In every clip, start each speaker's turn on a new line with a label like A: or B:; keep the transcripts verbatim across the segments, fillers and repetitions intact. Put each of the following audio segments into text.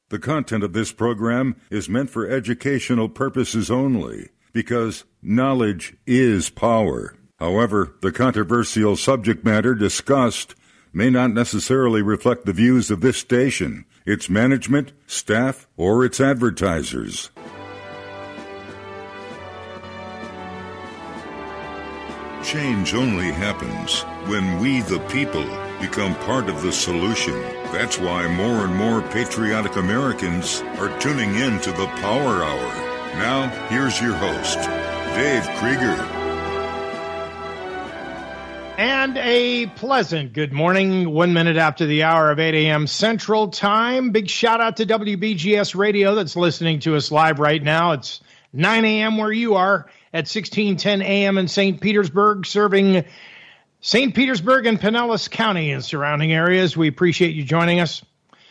A: The content of this program is meant for educational purposes only, because knowledge is power. However, the controversial subject matter discussed may not necessarily reflect the views of this station, its management, staff, or its advertisers. Change only happens when we, the people, become part of the solution. That's why more and more patriotic Americans are tuning in to the Power Hour. Now, here's your host, Dave Krieger.
B: And a pleasant good morning, one minute after the hour of eight a.m. Central Time. Big shout out to W B G S Radio that's listening to us live right now. It's nine a.m. where you are at sixteen ten a.m. in Saint Petersburg, serving Saint Petersburg and Pinellas County and surrounding areas. We appreciate you joining us.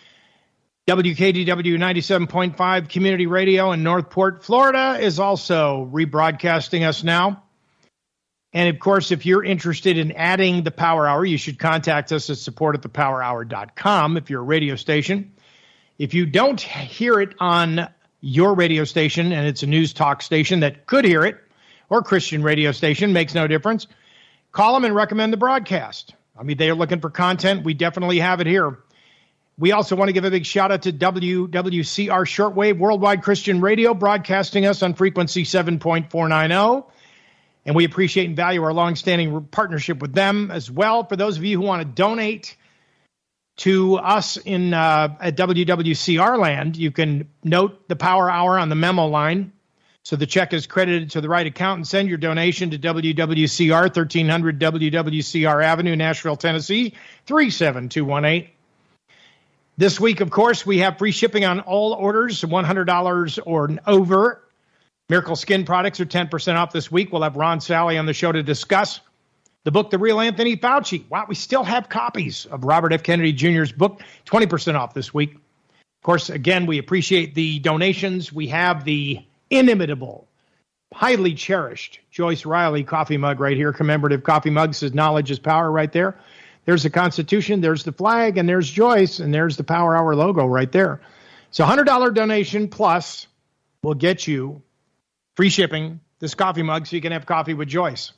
B: W K D W ninety-seven point five Community Radio in Northport, Florida is also rebroadcasting us now. And, of course, if you're interested in adding the Power Hour, you should contact us at support at the power hour dot com if you're a radio station. If you don't hear it on your radio station, and it's a news talk station that could hear it, or Christian radio station, makes no difference, call them and recommend the broadcast. I mean, they are looking for content. We definitely have it here. We also want to give a big shout out to W W C R Shortwave Worldwide Christian Radio, broadcasting us on frequency seven point four nine zero. And we appreciate and value our longstanding partnership with them as well. For those of you who want to donate to us in uh, at W W C R land, you can note the Power Hour on the memo line. So the check is credited to the right account, and send your donation to W W C R, thirteen hundred W W C R Avenue, Nashville, Tennessee, three seven two one eight. This week, of course, we have free shipping on all orders, one hundred dollars or over. Miracle Skin products are ten percent off this week. We'll have Ron Sally on the show to discuss the book, The Real Anthony Fauci. Wow, we still have copies of Robert F. Kennedy Junior's book, twenty percent off this week. Of course, again, we appreciate the donations. We have the inimitable, highly cherished Joyce Riley coffee mug right here, commemorative coffee mug. Says knowledge is power right there. There's the Constitution, there's the flag, and there's Joyce, and there's the Power Hour logo right there. So one hundred dollars donation plus will get you free shipping, this coffee mug, so you can have coffee with Joyce.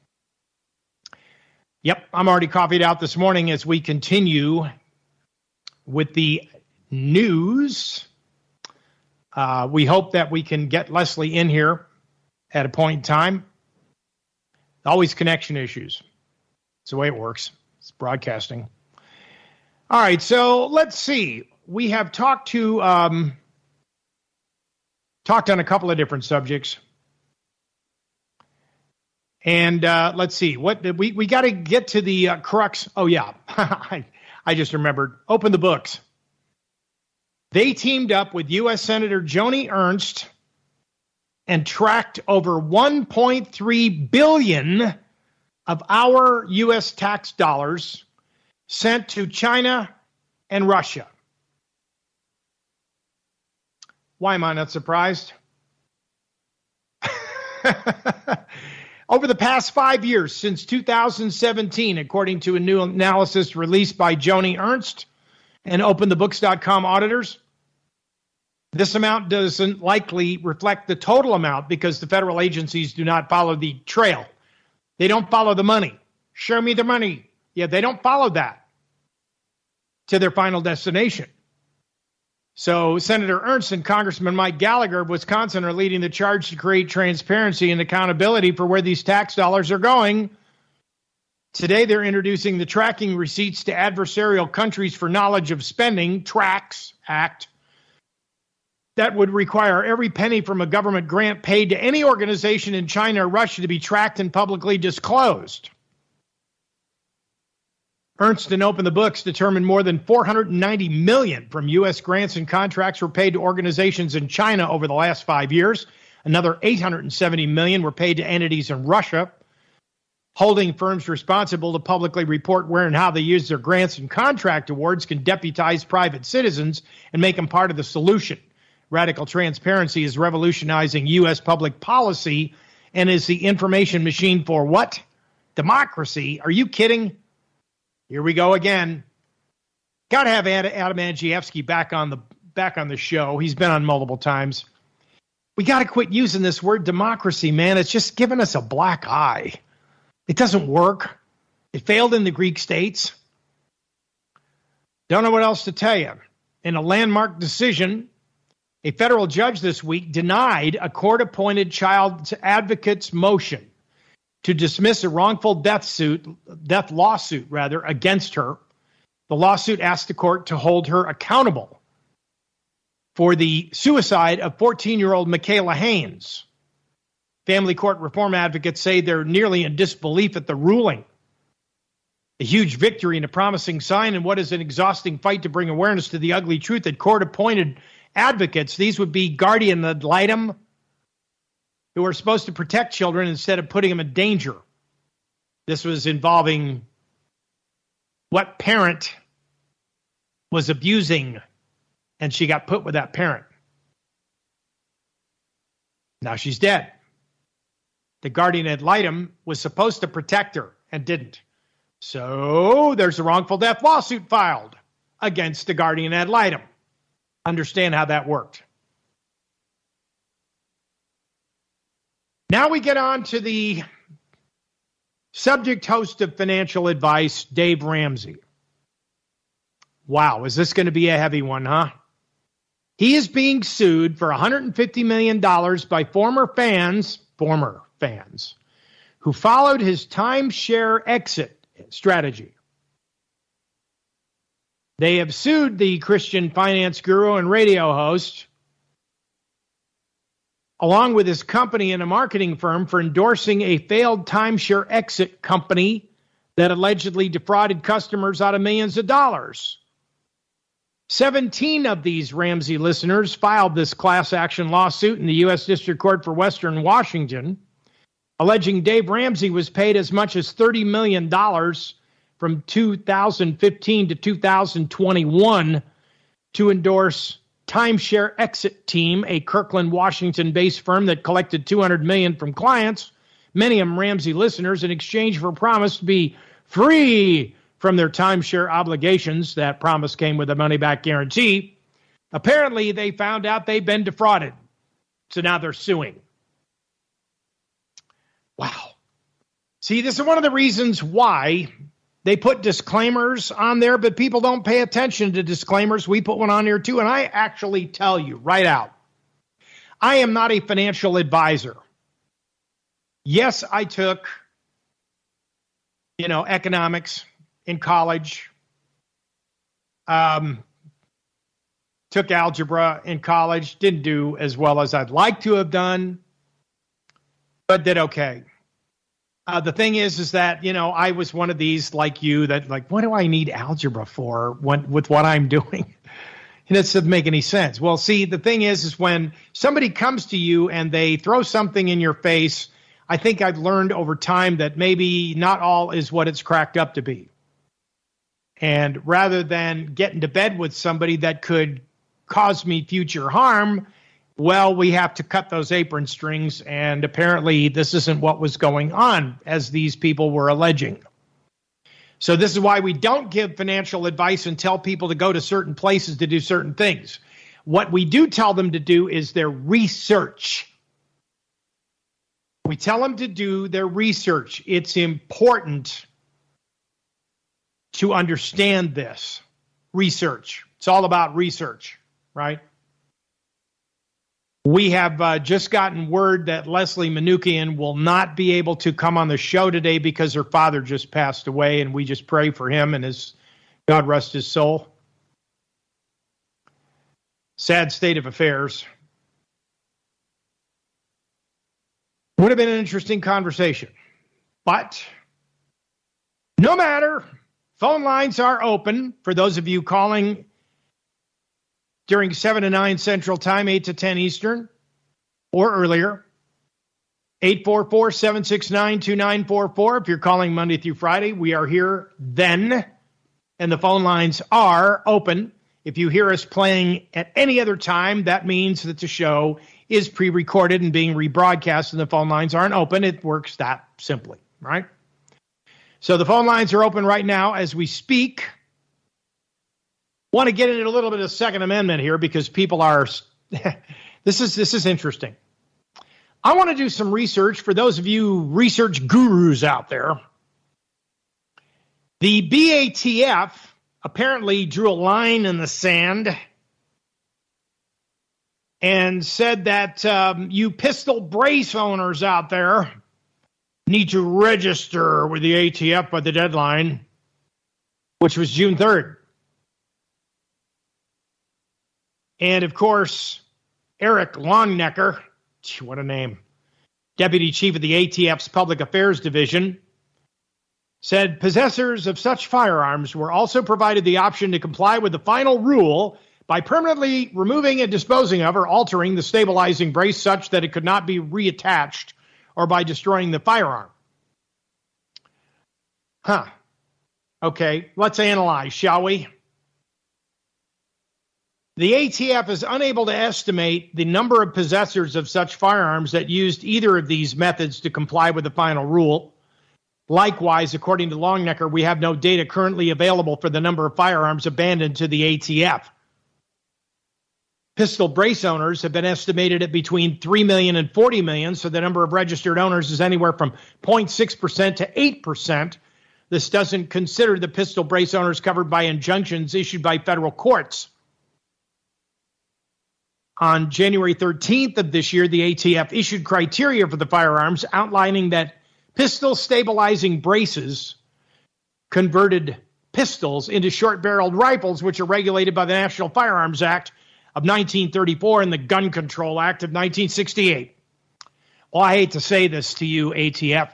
B: Yep, I'm already coffeeed out this morning as we continue with the news. Uh, we hope that we can get Leslie in here at a point in time. Always connection issues. It's the way it works. It's broadcasting. All right, so let's see. We have talked to um, talked on a couple of different subjects. And uh, let's see. What did we we got to get to the uh, crux. Oh, yeah. I, I just remembered. Open the books. They teamed up with U S Senator Joni Ernst and tracked over one point three billion dollars of our U S tax dollars sent to China and Russia. Why am I not surprised? Over the past five years, since two thousand seventeen, according to a new analysis released by Joni Ernst and open the books dot com auditors, this amount doesn't likely reflect the total amount because the federal agencies do not follow the trail. They don't follow the money. Show me the money. Yeah, they don't follow that to their final destination. So Senator Ernst and Congressman Mike Gallagher of Wisconsin are leading the charge to create transparency and accountability for where these tax dollars are going. Today, they're introducing the Tracking Receipts to Adversarial Countries for Knowledge of Spending, TRACS Act, that would require every penny from a government grant paid to any organization in China or Russia to be tracked and publicly disclosed. Ernst and Open the Books determined more than four hundred ninety million dollars from U S grants and contracts were paid to organizations in China over the last five years. Another eight hundred seventy million dollars were paid to entities in Russia. Holding firms responsible to publicly report where and how they use their grants and contract awards can deputize private citizens and make them part of the solution. Radical transparency is revolutionizing U S public policy and is the information machine for what? Democracy. Are you kidding? Here we go again. Got to have Adam Andrzejewski back on the back on the show. He's been on multiple times. We got to quit using this word democracy, man. It's just giving us a black eye. It doesn't work. It failed in the Greek states. Don't know what else to tell you. In a landmark decision, a federal judge this week denied a court-appointed child advocate's motion to dismiss a wrongful death suit, death lawsuit rather, against her. The lawsuit asked the court to hold her accountable for the suicide of fourteen-year-old Michaela Haynes. Family court reform advocates say they're nearly in disbelief at the ruling. A huge victory and a promising sign in what is an exhausting fight to bring awareness to the ugly truth that court-appointed advocates, these would be guardian ad litem, who are supposed to protect children instead of putting them in danger. This was involving what parent was abusing, and she got put with that parent. Now she's dead. The guardian ad litem was supposed to protect her and didn't. So there's a wrongful death lawsuit filed against the guardian ad litem. Understand how that worked. Now we get on to the subject host of Financial Advice, Dave Ramsey. Wow, is this going to be a heavy one, huh? He is being sued for one hundred fifty million dollars by former fans, former fans, who followed his timeshare exit strategy. They have sued the Christian finance guru and radio host, along with his company and a marketing firm, for endorsing a failed timeshare exit company that allegedly defrauded customers out of millions of dollars. seventeen of these Ramsey listeners filed this class action lawsuit in the U S District Court for Western Washington, alleging Dave Ramsey was paid as much as thirty million dollars from two thousand fifteen to two thousand twenty-one to endorse Timeshare Exit Team, a Kirkland, Washington-based firm that collected two hundred million dollars from clients, many of them Ramsey listeners, in exchange for a promise to be free from their timeshare obligations. That promise came with a money-back guarantee. Apparently, they found out they'd been defrauded, so now they're suing. Wow. See, this is one of the reasons why they put disclaimers on there, but people don't pay attention to disclaimers. We put one on here too, and I actually tell you right out, I am not a financial advisor. Yes, I took, you know, economics in college, um, took algebra in college, didn't do as well as I'd like to have done, but did okay. Uh, the thing is, is that, you know, I was one of these like you that like, what do I need algebra for when, with what I'm doing? And it doesn't make any sense. Well, see, the thing is, is when somebody comes to you and they throw something in your face, I think I've learned over time that maybe not all is what it's cracked up to be. And rather than get into bed with somebody that could cause me future harm, well, we have to cut those apron strings, and apparently this isn't what was going on, as these people were alleging. So this is why we don't give financial advice and tell people to go to certain places to do certain things. What we do tell them to do is their research. We tell them to do their research. It's important to understand this. Research. It's all about research, right? We have uh, just gotten word that Leslie Manukian will not be able to come on the show today because her father just passed away, and we just pray for him and his, God rest his soul. Sad state of affairs. Would have been an interesting conversation. But no matter, phone lines are open for those of you calling during seven to nine Central Time, eight to ten Eastern, or earlier. eight four four, seven six nine, two nine four four. If you're calling Monday through Friday, we are here then, and the phone lines are open. If you hear us playing at any other time, that means that the show is pre-recorded and being rebroadcast, and the phone lines aren't open. It works that simply, right? So the phone lines are open right now as we speak. Want to get into a little bit of Second Amendment here because people are, this is this is interesting. I want to do some research for those of you research gurus out there. The B A T F apparently drew a line in the sand and said that um, you pistol brace owners out there need to register with the A T F by the deadline, which was June third. And, of course, Eric Longnecker, what a name, deputy chief of the A T F's Public Affairs Division, said possessors of such firearms were also provided the option to comply with the final rule by permanently removing and disposing of or altering the stabilizing brace such that it could not be reattached or by destroying the firearm. Huh. Okay, let's analyze, shall we? The A T F is unable to estimate the number of possessors of such firearms that used either of these methods to comply with the final rule. Likewise, according to Longnecker, we have no data currently available for the number of firearms abandoned to the A T F. Pistol brace owners have been estimated at between three million and forty million, so the number of registered owners is anywhere from zero point six percent to eight percent. This doesn't consider the pistol brace owners covered by injunctions issued by federal courts. On January thirteenth of this year, the A T F issued criteria for the firearms outlining that pistol stabilizing braces converted pistols into short-barreled rifles, which are regulated by the National Firearms Act of nineteen thirty-four and the Gun Control Act of nineteen sixty-eight. Well, I hate to say this to you, A T F.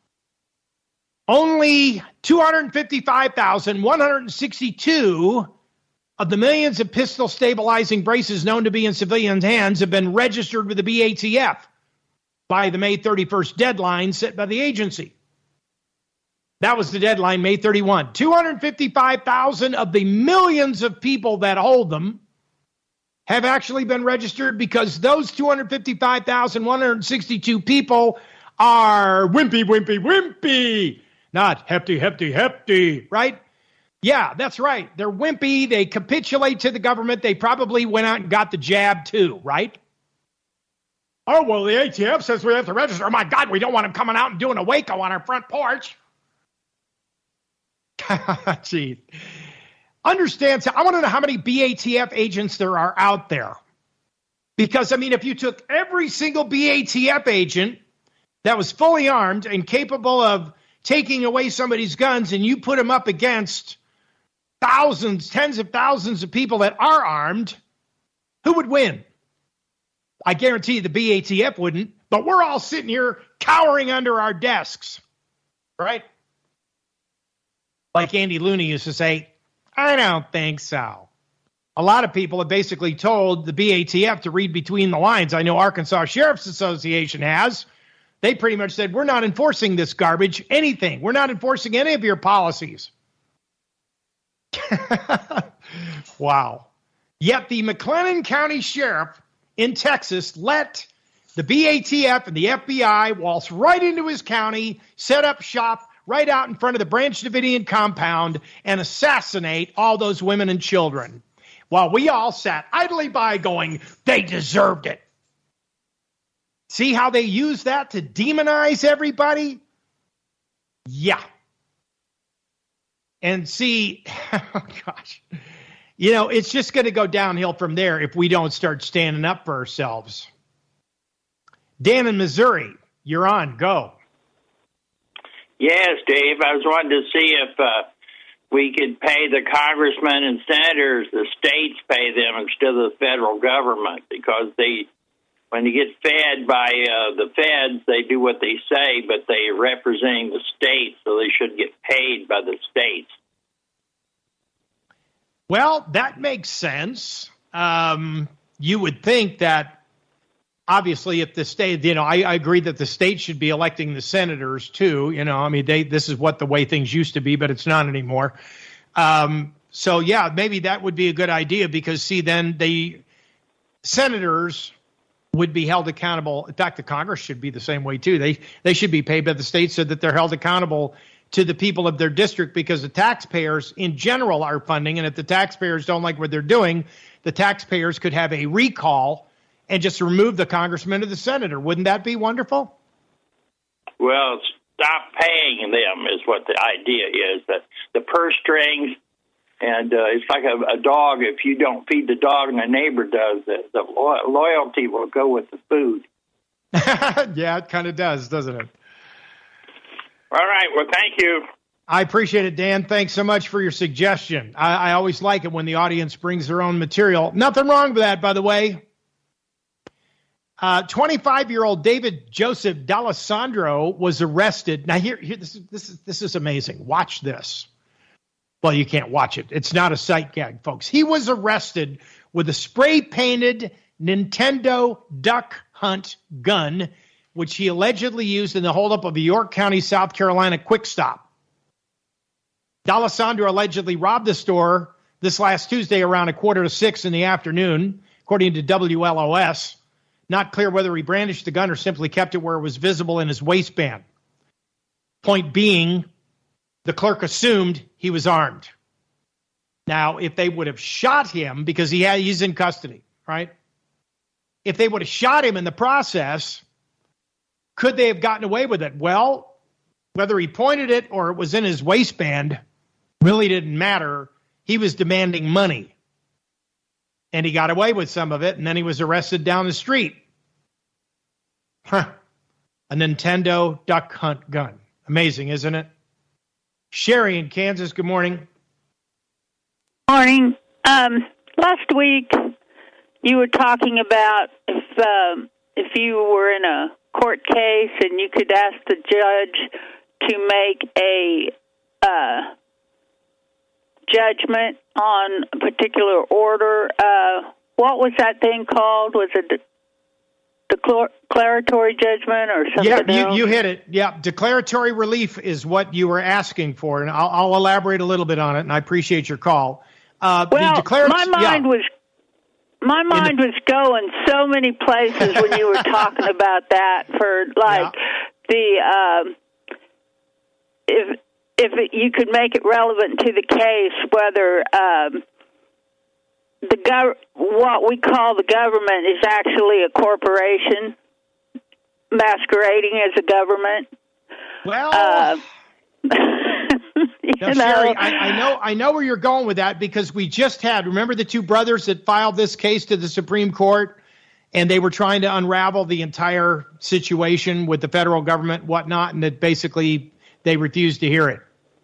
B: Only two hundred fifty-five thousand one hundred sixty-two of the millions of pistol stabilizing braces known to be in civilian hands have been registered with the B A T F by the May thirty-first deadline set by the agency. That was the deadline, May thirty-first. two hundred fifty-five thousand of the millions of people that hold them have actually been registered because those two hundred fifty-five thousand one hundred sixty-two people are wimpy, wimpy, wimpy, not hefty, hefty, hefty, right? Yeah, that's right. They're wimpy. They capitulate to the government. They probably went out and got the jab too, right? Oh, well, the A T F says we have to register. Oh, my God, we don't want them coming out and doing a Waco on our front porch. Jeez. Understand, I want to know how many B A T F agents there are out there. Because, I mean, if you took every single B A T F agent that was fully armed and capable of taking away somebody's guns and you put them up against thousands, tens of thousands of people that are armed, who would win? I guarantee you the B A T F wouldn't, but we're all sitting here cowering under our desks, right? Like Andy Looney used to say, I don't think so. A lot of people have basically told the B A T F to read between the lines. I know Arkansas Sheriff's Association has. They pretty much said, we're not enforcing this garbage, anything. We're not enforcing any of your policies. Wow. Yet the McLennan County Sheriff in Texas let the B A T F and the F B I waltz right into his county, set up shop right out in front of the Branch Davidian compound and assassinate all those women and children, while we all sat idly by going, they deserved it. See how they use that to demonize everybody? Yeah. And see, oh gosh, you know, it's just going to go downhill from there if we don't start standing up for ourselves. Dan in Missouri, you're on. Go.
C: Yes, Dave. I was wanting to see if uh, we could pay the congressmen and senators, the states pay them instead of the federal government, because they, when you get fed by uh, the feds, they do what they say, but they're representing the states, so they should get paid by the states.
B: Well, that makes sense. Um, you would think that, obviously, if the state, you know, I, I agree that the state should be electing the senators too. You know, I mean, they, this is what the way things used to be, but it's not anymore. Um, so, yeah, maybe that would be a good idea because, see, then the senators would be held accountable. In fact, the Congress should be the same way too. They they should be paid by the state so that they're held accountable to the people of their district because the taxpayers in general are funding. And if the taxpayers don't like what they're doing, the taxpayers could have a recall and just remove the congressman or the senator. Wouldn't that be wonderful?
C: Well, stop paying them is what the idea is, that the purse strings, and uh, it's like a, a dog. If you don't feed the dog and the neighbor does, the, the lo- loyalty will go with the food.
B: Yeah, it kind of does, doesn't it?
C: All right. Well, thank you.
B: I appreciate it, Dan. Thanks so much for your suggestion. I, I always like it when the audience brings their own material. Nothing wrong with that, by the way. Uh, twenty-five-year-old David Joseph D'Alessandro was arrested. Now, here, here this, is, this, is, this is amazing. Watch this. Well, you can't watch it. It's not a sight gag, folks. He was arrested with a spray-painted Nintendo Duck Hunt gun, which he allegedly used in the holdup of a York County, South Carolina quick stop. D'Alessandro allegedly robbed the store this last Tuesday around a quarter to six in the afternoon, according to W L O S. Not clear whether he brandished the gun or simply kept it where it was visible in his waistband. Point being, the clerk assumed he was armed. Now, if they would have shot him, because he had, he's in custody, right? If they would have shot him in the process, could they have gotten away with it? Well, whether he pointed it or it was in his waistband really didn't matter. He was demanding money. And he got away with some of it, and then he was arrested down the street. Huh. A Nintendo Duck Hunt gun. Amazing, isn't it? Sherry in Kansas, good morning.
D: Morning. Um, last week, you were talking about if um, if you were in a court case and you could ask the judge to make a uh, judgment on a particular order. Uh, what was that thing called? Was it de- declaratory judgment or something
B: yeah,
D: else?
B: Yeah, you, you hit it. Yeah, declaratory relief is what you were asking for, and I'll, I'll elaborate a little bit on it, and I appreciate your call. Uh,
D: well,
B: the declar-
D: my mind
B: yeah.
D: was my mind the- was going so many places when you were talking about that. For like yeah. the um, if. If it, you could make it relevant to the case, whether um, the gov- what we call the government is actually a corporation masquerading as a government.
B: Well,
D: uh,
B: now, Sherry, I, I know I know where you're going with that, because we just had, remember the two brothers that filed this case to the Supreme Court, and they were trying to unravel the entire situation with the federal government and whatnot, and that basically they refused to hear it.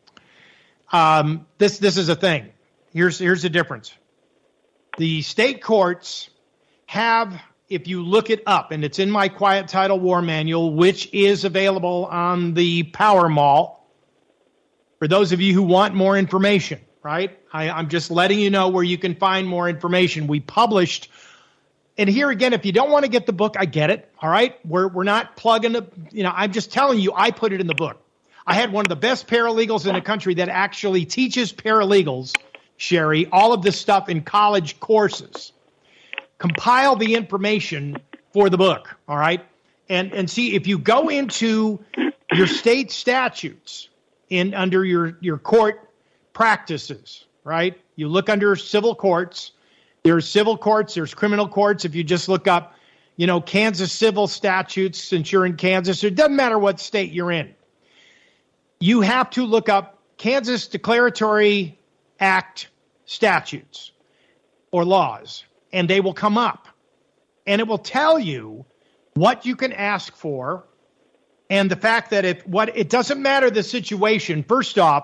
B: Um, this this is a thing. Here's here's the difference. The state courts have, if you look it up, and it's in my Quiet Title War Manual, which is available on the Power Mall, for those of you who want more information, right? I, I'm just letting you know where you can find more information. We published, and here again, if you don't want to get the book, I get it, all right? We're we're not plugging the, you know, I'm just telling you, I put it in the book. I had one of the best paralegals in the country that actually teaches paralegals, Sherry, all of this stuff in college courses. Compile the information for the book, all right? And and see, if you go into your state statutes in under your, your court practices, right? You look under civil courts. There's civil courts, there's criminal courts. If you just look up, you know, Kansas civil statutes, since you're in Kansas, it doesn't matter what state you're in. You have to look up Kansas Declaratory Act statutes or laws, and they will come up. And it will tell you what you can ask for, and the fact that if what it doesn't matter the situation. First off,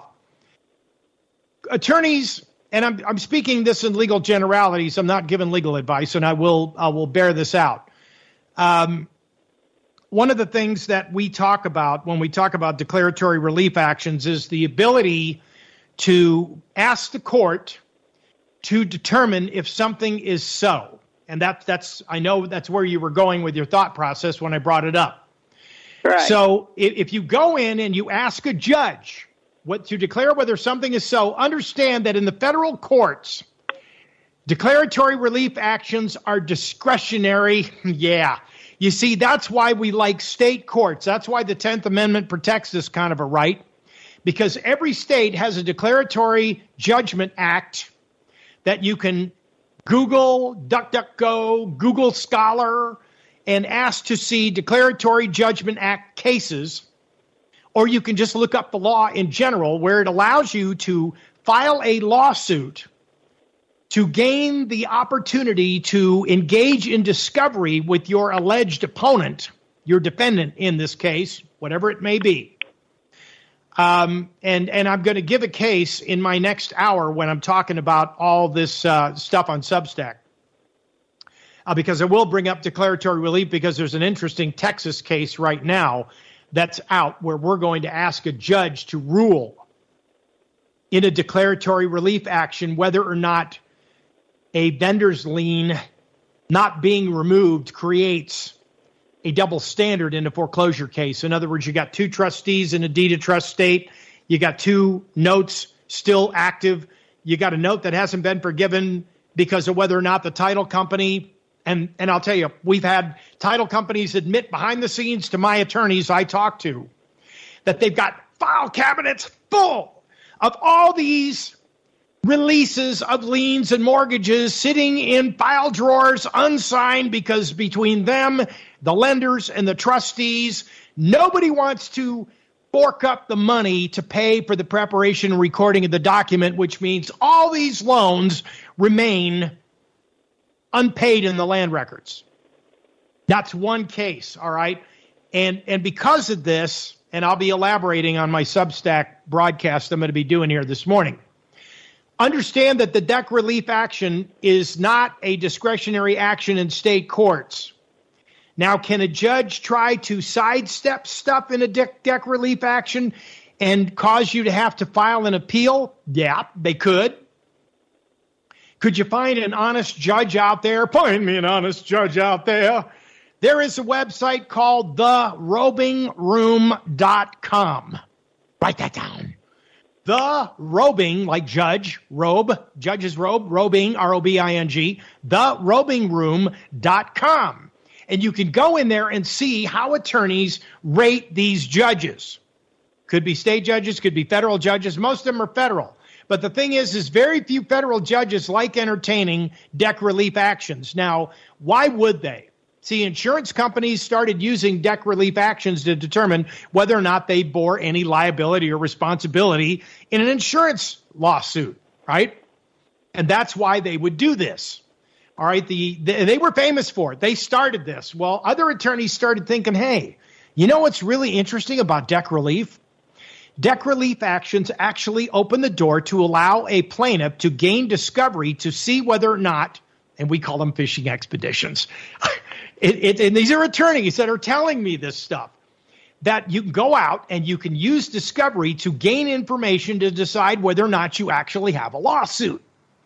B: attorneys, and I'm I'm speaking this in legal generalities. I'm not giving legal advice, and I will I will bear this out. Um, One of the things that we talk about when we talk about declaratory relief actions is the ability to ask the court to determine if something is so. And that, that's, I know that's where you were going with your thought process when I brought it up.
D: Right.
B: So if, if you go in and you ask a judge what to declare whether something is so, understand that in the federal courts, declaratory relief actions are discretionary. Yeah. You see, that's why we like state courts. That's why the tenth Amendment protects this kind of a right, because every state has a declaratory judgment act that you can Google, DuckDuckGo, Google Scholar, and ask to see declaratory judgment act cases. Or you can just look up the law in general, where it allows you to file a lawsuit to gain the opportunity to engage in discovery with your alleged opponent, your defendant in this case, whatever it may be. Um, and, and I'm going to give a case in my next hour when I'm talking about all this uh, stuff on Substack. Uh, because I will bring up declaratory relief, because there's an interesting Texas case right now that's out where we're going to ask a judge to rule in a declaratory relief action whether or not a vendor's lien not being removed creates a double standard in a foreclosure case. In other words, you got two trustees in a deed of trust state. You got two notes still active. You got a note that hasn't been forgiven because of whether or not the title company, and, and I'll tell you, we've had title companies admit behind the scenes to my attorneys I talk to that they've got file cabinets full of all these releases of liens and mortgages sitting in file drawers unsigned, because between them, the lenders and the trustees, nobody wants to fork up the money to pay for the preparation and recording of the document, which means all these loans remain unpaid in the land records. That's one case, all right? And and because of this, and I'll be elaborating on my Substack broadcast I'm going to be doing here this morning, understand that the D E C relief action is not a discretionary action in state courts. Now, can a judge try to sidestep stuff in a D E C relief action and cause you to have to file an appeal? Yeah, they could. Could you find an honest judge out there? Find me an honest judge out there. There is a website called the robing room dot com. Write that down. The Robing, like judge, robe, judge's robe, robing, R O B I N G, the robing room dot com. And you can go in there and see how attorneys rate these judges. Could be state judges, could be federal judges. Most of them are federal. But the thing is, is very few federal judges like entertaining D E C relief actions. Now, why would they? See, insurance companies started using D E C relief actions to determine whether or not they bore any liability or responsibility in an insurance lawsuit, right? And that's why they would do this. All right, the, the they were famous for it. They started this. Well, other attorneys started thinking, hey, you know what's really interesting about D E C relief? D E C relief actions actually open the door to allow a plaintiff to gain discovery to see whether or not, and we call them fishing expeditions, It, it, and these are attorneys that are telling me this stuff, that you can go out and you can use discovery to gain information to decide whether or not you actually have a lawsuit.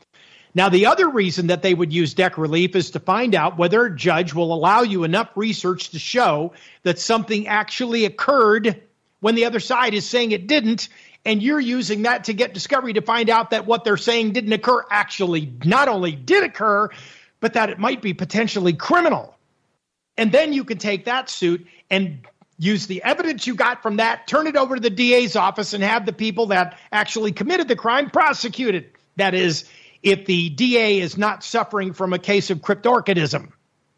B: Now, the other reason that they would use D E C relief is to find out whether a judge will allow you enough research to show that something actually occurred when the other side is saying it didn't, and you're using that to get discovery to find out that what they're saying didn't occur actually not only did occur, but that it might be potentially criminal. And then you can take that suit and use the evidence you got from that, turn it over to the D A's office, and have the people that actually committed the crime prosecuted. That is, if the D A is not suffering from a case of cryptorchidism.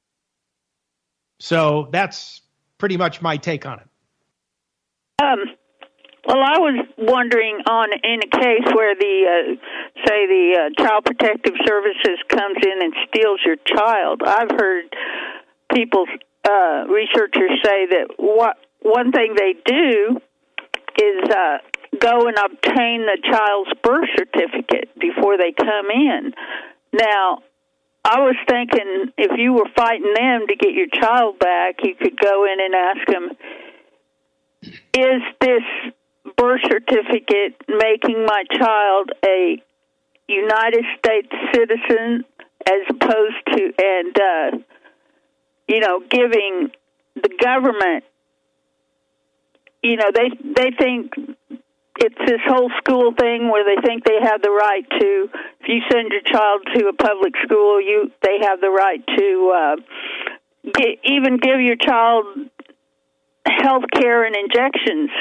B: So that's pretty much my take on it.
D: Um, well, I was wondering on in a case where the, uh, say, the uh, Child Protective Services comes in and steals your child. I've heard people, uh, researchers say that what one thing they do is uh, go and obtain the child's birth certificate before they come in. Now, I was thinking if you were fighting them to get your child back, you could go in and ask them, is this birth certificate making my child a United States citizen as opposed to, and, uh, you know, giving the government, you know, they they think it's this whole school thing where they think they have the right to, if you send your child to a public school, you they have the right to uh, get, even give your child health care and injections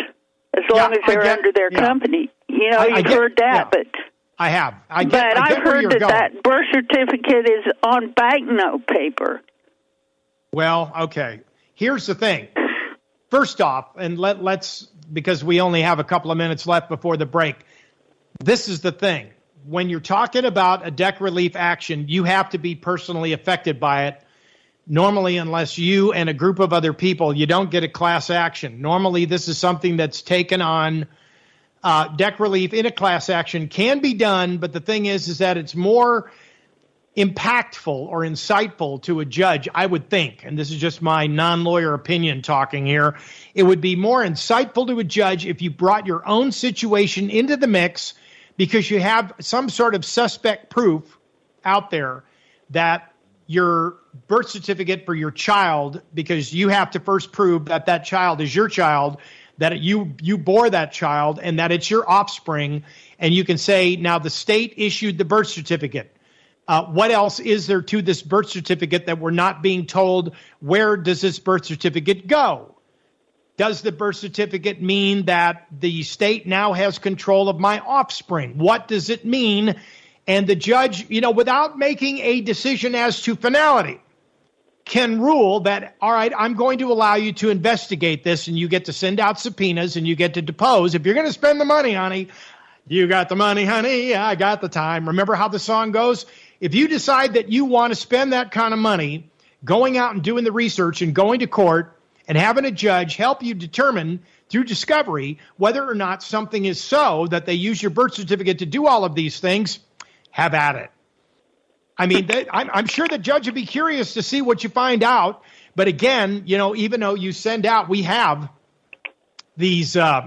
D: as long
B: yeah,
D: as they're
B: get,
D: under their
B: yeah.
D: company. You know,
B: I,
D: you've
B: I get,
D: heard that,
B: yeah.
D: but
B: I have. I get,
D: but
B: I get
D: I've
B: where
D: heard
B: you're
D: that
B: going.
D: that birth certificate is on banknote paper.
B: Well, okay. Here's the thing. First off, and let let's because we only have a couple of minutes left before the break. This is the thing. When you're talking about a debt relief action, you have to be personally affected by it. Normally, unless you and a group of other people, you don't get a class action. Normally, this is something that's taken on. Uh, debt relief in a class action can be done, but the thing is, is that it's more impactful or insightful to a judge, I would think, and this is just my non-lawyer opinion talking here, it would be more insightful to a judge if you brought your own situation into the mix because you have some sort of suspect proof out there that your birth certificate for your child, because you have to first prove that that child is your child, that you you bore that child, and that it's your offspring, and you can say, now the state issued the birth certificate. Uh, what else is there to this birth certificate that we're not being told? Where does this birth certificate go? Does the birth certificate mean that the state now has control of my offspring? What does it mean? And the judge, you know, without making a decision as to finality, can rule that, all right, I'm going to allow you to investigate this, and you get to send out subpoenas and you get to depose. If you're going to spend the money, honey, you got the money, honey, I got the time. Remember how the song goes? If you decide that you want to spend that kind of money going out and doing the research and going to court and having a judge help you determine through discovery whether or not something is so that they use your birth certificate to do all of these things, have at it. I mean, they, I'm, I'm sure the judge would be curious to see what you find out. But again, you know, even though you send out, we have these, uh,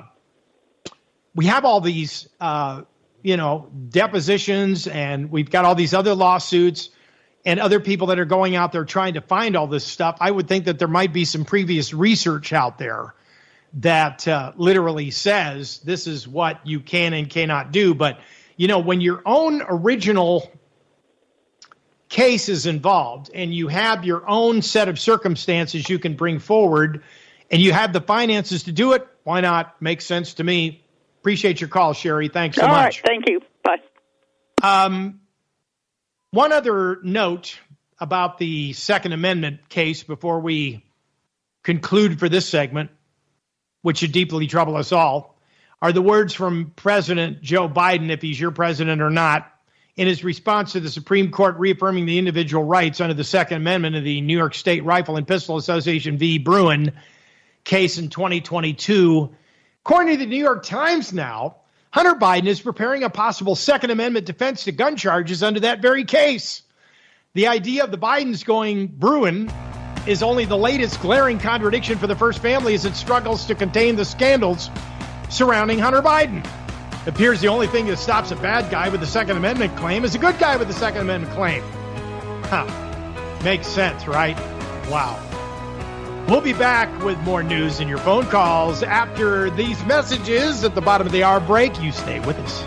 B: we have all these, uh, you know, depositions, and we've got all these other lawsuits and other people that are going out there trying to find all this stuff. I would think that there might be some previous research out there that uh, literally says this is what you can and cannot do. But, you know, when your own original case is involved and you have your own set of circumstances you can bring forward and you have the finances to do it, why not? Makes sense to me. Appreciate your call, Sherry. Thanks so
D: All
B: much.
D: All right. Thank you. Bye.
B: Um, one other note about the Second Amendment case before we conclude for this segment, which should deeply trouble us all, are the words from President Joe Biden, if he's your president or not, in his response to the Supreme Court reaffirming the individual rights under the Second Amendment of the New York State Rifle and Pistol Association v. Bruin case in twenty twenty-two. According to the New York Times now, Hunter Biden is preparing a possible Second Amendment defense to gun charges under that very case. The idea of the Bidens going Bruin is only the latest glaring contradiction for the First Family as it struggles to contain the scandals surrounding Hunter Biden. It appears the only thing that stops a bad guy with the Second Amendment claim is a good guy with the Second Amendment claim. Huh. Makes sense, right? Wow. We'll be back with more news and your phone calls after these messages at the bottom of the hour break. You stay with us.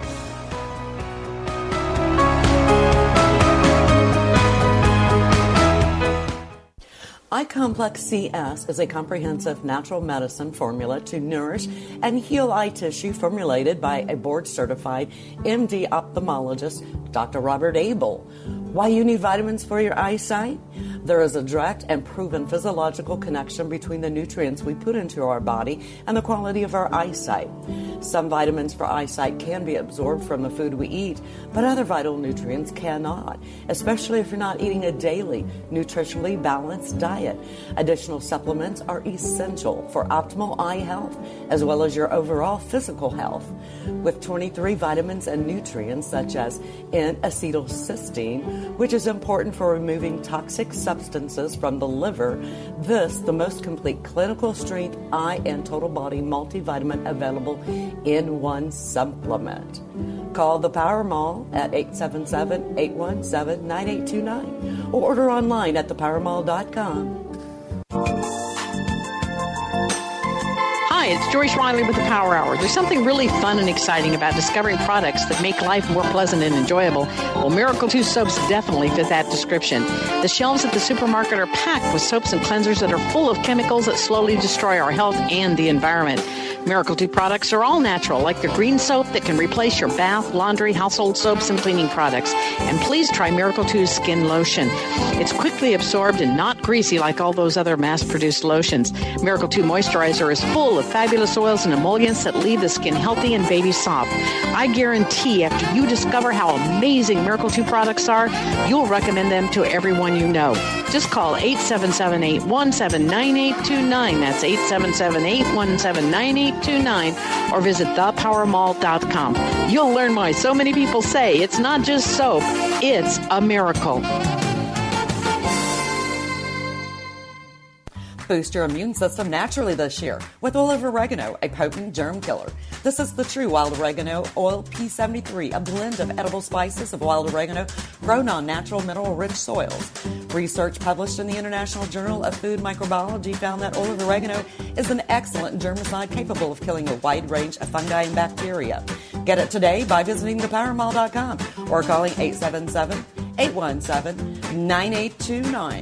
E: iComplex C S is a comprehensive natural medicine formula to nourish and heal eye tissue formulated by a board-certified M D ophthalmologist, Doctor Robert Abel. Why you need vitamins for your eyesight? There is a direct and proven physiological connection between the nutrients we put into our body and the quality of our eyesight. Some vitamins for eyesight can be absorbed from the food we eat, but other vital nutrients cannot, especially if you're not eating a daily, nutritionally balanced diet. Additional supplements are essential for optimal eye health, as well as your overall physical health. With twenty-three vitamins and nutrients such as N-acetylcysteine, which is important for removing toxic substances from the liver, this, the most complete clinical strength eye and total body multivitamin available in one supplement. Call the Power Mall at eight seven seven, eight one seven, nine eight two nine or order online at the power mall dot com.
F: Hi, Hi, it's Joyce Riley with the Power Hour. There's something really fun and exciting about discovering products that make life more pleasant and enjoyable. Well, Miracle two soaps definitely fit that description. The shelves at the supermarket are packed with soaps and cleansers that are full of chemicals that slowly destroy our health and the environment. Miracle two products are all natural, like the green soap that can replace your bath, laundry, household soaps, and cleaning products. And please try Miracle two's Skin Lotion. It's quickly absorbed and not greasy like all those other mass-produced lotions. Miracle two Moisturizer is full of fabulous oils and emollients that leave the skin healthy and baby soft. I guarantee after you discover how amazing Miracle two products are, you'll recommend them to everyone you know. Just call eight seven seven, eight one seven, nine eight two nine. That's eight seven seven, eight one seven, nine eight two nine, or visit the power mall dot com. You'll learn why so many people say it's not just soap, it's a miracle.
E: Boost your immune system naturally this year with olive oregano, a potent germ killer. This is the true wild oregano oil P seventy-three, a blend of edible spices of wild oregano grown on natural mineral-rich soils. Research published in the International Journal of Food Microbiology found that olive oregano is an excellent germicide capable of killing a wide range of fungi and bacteria. Get it today by visiting the power mall dot com or calling eight seven seven, eight one seven, nine eight two nine.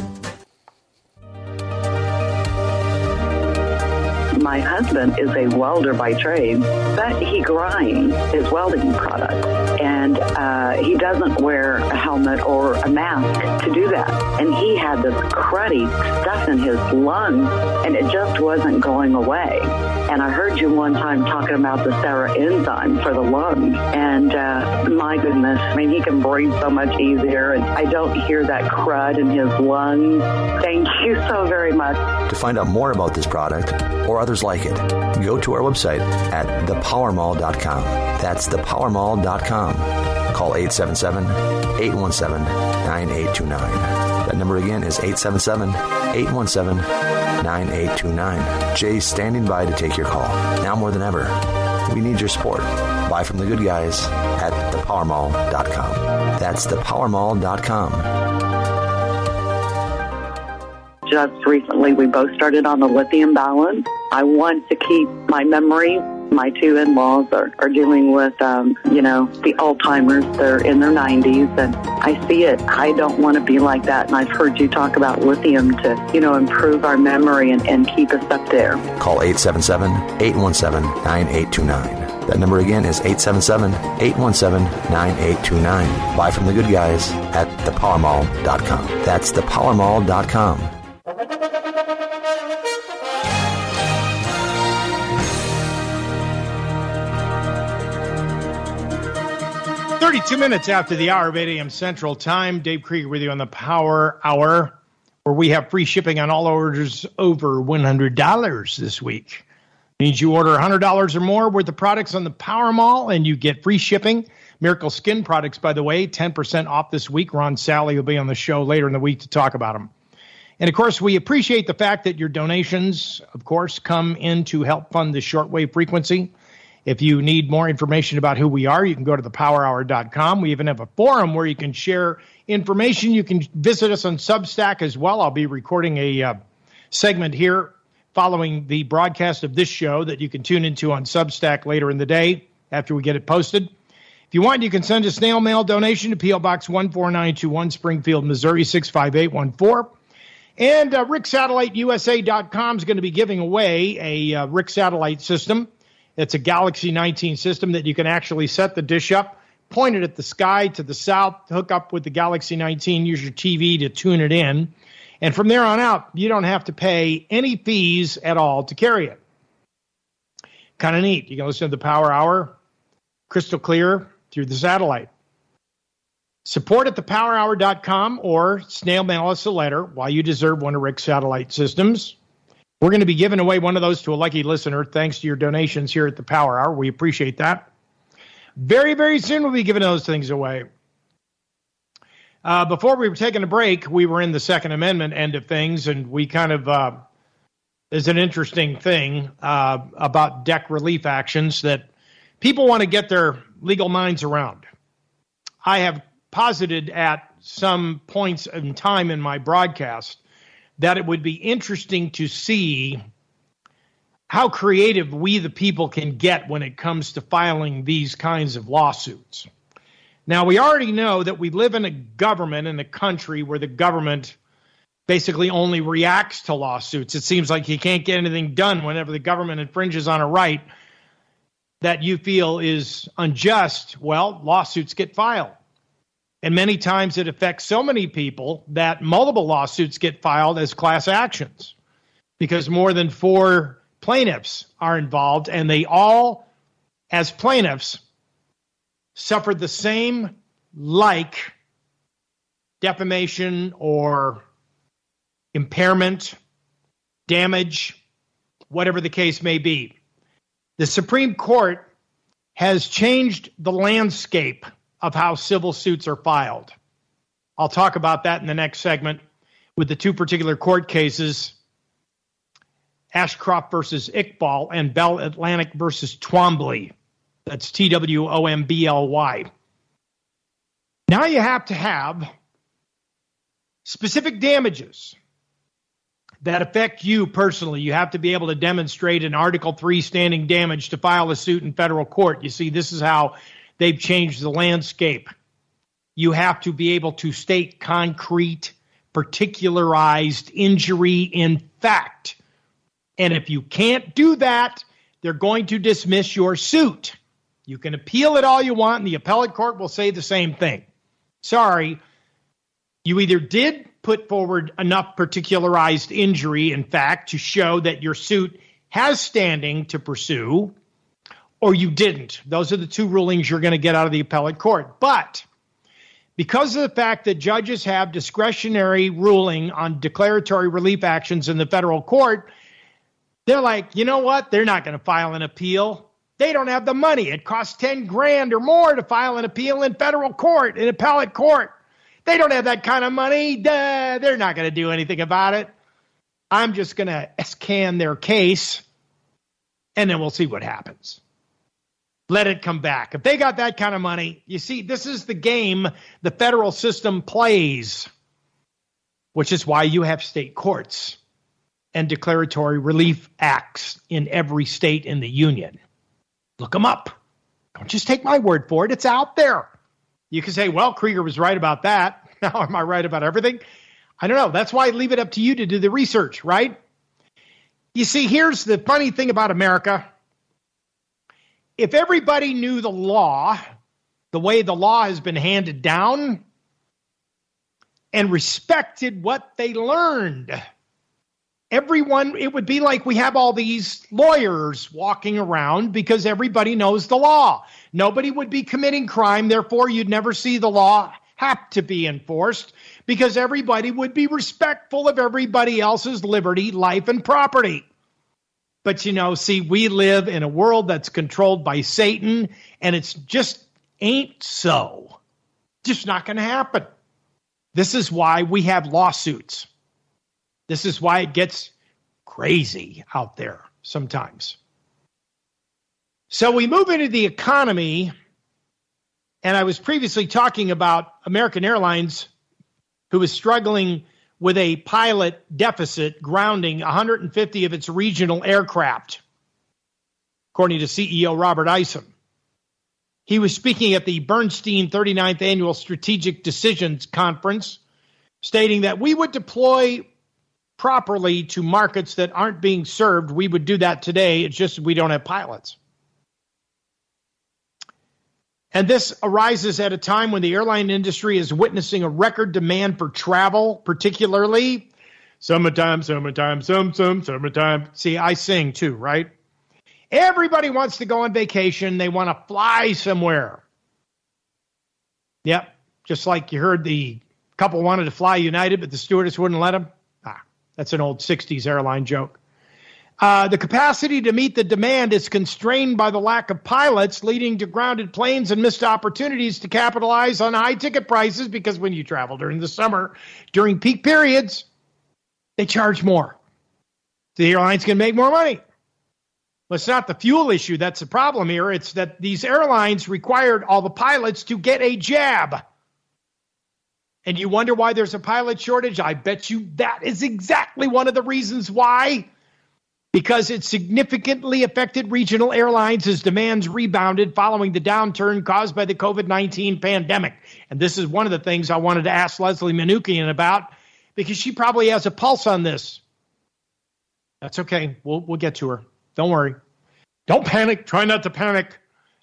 G: My husband is a welder by trade, but he grinds his welding products, and uh, he doesn't wear a helmet or a mask to do that. And he had this cruddy stuff in his lungs, and it just wasn't going away. And I heard you one time talking about the Sarah enzyme for the lungs, and uh, my goodness, I mean, he can breathe so much easier, and I don't hear that crud in his lungs. Thank you so very much.
H: To find out more about this product or others like it, go to our website at the power mall dot com. That's the power mall dot com. Call eight seven seven, eight one seven, nine eight two nine. That number again is eight seven seven, eight one seven, nine eight two nine. Jay's standing by to take your call. Now more than ever, we need your support. Buy from the good guys at the power mall dot com. That's the power mall dot com.
G: Just recently, we both started on the lithium balance. I want to keep my memory. My two in-laws are, are dealing with, um, you know, the Alzheimer's. They're in their nineties, and I see it. I don't want to be like that, and I've heard you talk about lithium to, you know, improve our memory and, and keep us up there.
H: Call eight seven seven, eight one seven, nine eight two nine. That number again is eight seven seven, eight one seven, nine eight two nine. Buy from the good guys at the power mall dot com. That's the power mall dot com.
B: thirty-two minutes after the hour of eight a.m. Central Time, Dave Krieger with you on the Power Hour, where we have free shipping on all orders over one hundred dollars this week. Means you order one hundred dollars or more worth of products on the Power Mall, and you get free shipping. Miracle Skin products, by the way, ten percent off this week. Ron Sally will be on the show later in the week to talk about them. And, of course, we appreciate the fact that your donations, of course, come in to help fund the shortwave frequency. If you need more information about who we are, you can go to the power hour dot com. We even have a forum where you can share information. You can visit us on Substack as well. I'll be recording a uh, segment here following the broadcast of this show that you can tune into on Substack later in the day after we get it posted. If you want, you can send a snail mail donation to P O Box one four nine two one, Springfield, Missouri, six five eight one four. And uh, Rick Satellite U S A dot com is going to be giving away a uh, Rick Satellite system. It's a Galaxy nineteen system that you can actually set the dish up, point it at the sky to the south, hook up with the Galaxy nineteen, use your T V to tune it in. And from there on out, you don't have to pay any fees at all to carry it. Kind of neat. You can listen to the Power Hour crystal clear through the satellite. Support at the power hour dot com or snail mail us a letter while you deserve one of Rick's satellite systems. We're going to be giving away one of those to a lucky listener thanks to your donations here at the Power Hour. We appreciate that. Very, very soon we'll be giving those things away. Uh, before we were taking a break, we were in the Second Amendment end of things, and we kind of, uh, there's an interesting thing uh, about debt relief actions that people want to get their legal minds around. I have posited at some points in time in my broadcast that it would be interesting to see how creative we the people can get when it comes to filing these kinds of lawsuits. Now, we already know that we live in a government, in a country where the government basically only reacts to lawsuits. It seems like you can't get anything done whenever the government infringes on a right that you feel is unjust. Well, lawsuits get filed. And many times it affects so many people that multiple lawsuits get filed as class actions because more than four plaintiffs are involved, and they all, as plaintiffs, suffered the same like defamation or impairment, damage, whatever the case may be. The Supreme Court has changed the landscape of how civil suits are filed. I'll talk about that in the next segment with the two particular court cases, Ashcroft versus Iqbal and Bell Atlantic versus Twombly. That's T W O M B L Y. Now you have to have specific damages that affect you personally. You have to be able to demonstrate an Article three standing damage to file a suit in federal court. You see, this is how they've changed the landscape. You have to be able to state concrete, particularized injury in fact. And if you can't do that, they're going to dismiss your suit. You can appeal it all you want, and the appellate court will say the same thing. Sorry, you either did put forward enough particularized injury, in fact, to show that your suit has standing to pursue, or you didn't. Those are the two rulings you're going to get out of the appellate court. But because of the fact that judges have discretionary ruling on declaratory relief actions in the federal court, they're like, you know what? They're not going to file an appeal. They don't have the money. It costs ten grand or more to file an appeal in federal court, in appellate court. They don't have that kind of money. Duh, they're not going to do anything about it. I'm just going to scan their case, and then we'll see what happens. Let it come back. If they got that kind of money, you see, this is the game the federal system plays, which is why you have state courts and declaratory relief acts in every state in the union. Look them up. Don't just take my word for it. It's out there. You can say, well, Krieger was right about that. Now, am I right about everything? I don't know. That's why I leave it up to you to do the research, right? You see, here's the funny thing about America. If everybody knew the law, the way the law has been handed down, and respected what they learned, everyone, it would be like we have all these lawyers walking around because everybody knows the law. Nobody would be committing crime. Therefore, you'd never see the law have to be enforced because everybody would be respectful of everybody else's liberty, life, and property. But, you know, see, we live in a world that's controlled by Satan, and it's just ain't so. Just not going to happen. This is why we have lawsuits. This is why it gets crazy out there sometimes. So we move into the economy, and I was previously talking about American Airlines, who is struggling with a pilot deficit, grounding one hundred fifty of its regional aircraft, according to C E O Robert Isom. He was speaking at the Bernstein thirty-ninth Annual Strategic Decisions Conference, stating that we would deploy properly to markets that aren't being served. We would do that today. It's just we don't have pilots. And this arises at a time when the airline industry is witnessing a record demand for travel, particularly summertime, summertime, some, some, summertime. See, I sing too, right? Everybody wants to go on vacation. They want to fly somewhere. Yep, just like you heard the couple wanted to fly United, but the stewardess wouldn't let them. Ah, that's an old sixties airline joke. Uh, the capacity to meet the demand is constrained by the lack of pilots, leading to grounded planes and missed opportunities to capitalize on high ticket prices, because when you travel during the summer, during peak periods, they charge more. The airlines can make more money. Well, it's not the fuel issue that's the problem here. It's that these airlines required all the pilots to get a jab. And you wonder why there's a pilot shortage? I bet you that is exactly one of the reasons why. because it significantly affected regional airlines as demands rebounded following the downturn caused by the COVID nineteen pandemic. And this is one of the things I wanted to ask Leslie Manookian about, because she probably has a pulse on this. That's okay. We'll we'll get to her. Don't worry. Don't panic. Try not to panic.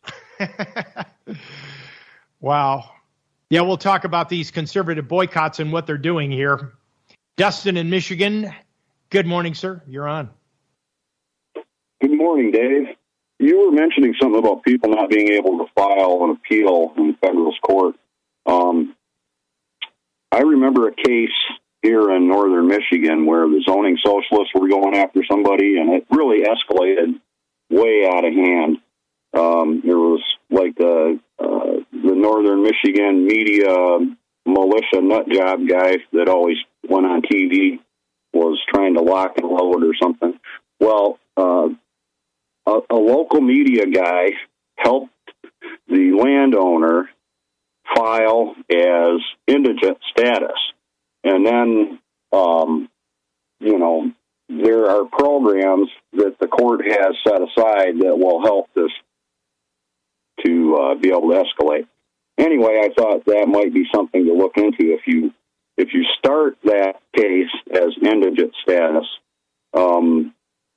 B: Wow. Yeah, we'll talk about these conservative boycotts and what they're doing here. Dustin in Michigan. Good morning, sir. You're on.
I: Good morning, Dave. You were mentioning something about people not being able to file an appeal in the federal court. Um, I remember a case here in northern Michigan where the zoning socialists were going after somebody, and it really escalated way out of hand. Um, there was like the, uh, the northern Michigan media militia nut job guy that always went on T V was trying to lock and load or something. Well, uh, a, a local media guy helped the landowner file as indigent status. And then, um, you know, there are programs that the court has set aside that will help this to uh, be able to escalate. Anyway, I thought that might be something to look into. If you if you start that case as indigent status, um,